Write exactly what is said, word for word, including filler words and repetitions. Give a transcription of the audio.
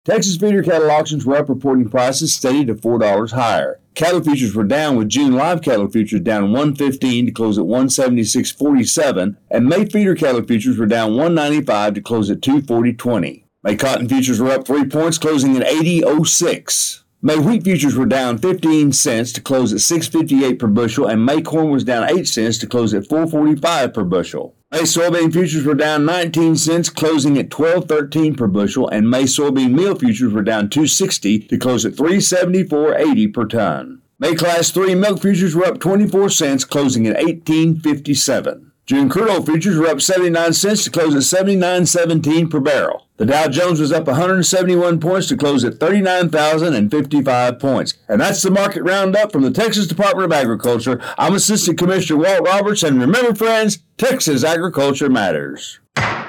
Texas feeder cattle auctions were up, reporting prices steady to four dollars higher. Cattle futures were down, with June live cattle futures down one fifteen to close at one seventy-six forty-seven, and May feeder cattle futures were down one ninety-five to close at two forty twenty. May cotton futures were up three points, closing at eighty oh six. May wheat futures were down fifteen cents to close at six fifty-eight per bushel, and May corn was down eight cents to close at four forty-five per bushel. May soybean futures were down nineteen cents, closing at twelve thirteen per bushel, and May soybean meal futures were down two sixty to close at three seventy-four eighty per ton. May class three milk futures were up twenty-four cents, closing at eighteen fifty-seven. June crude oil futures were up seventy-nine cents to close at seventy-nine seventeen per barrel. The Dow Jones was up one hundred seventy-one points to close at thirty-nine thousand fifty-five points. And that's the market roundup from the Texas Department of Agriculture. I'm Assistant Commissioner Walt Roberts, and remember, friends, Texas agriculture matters.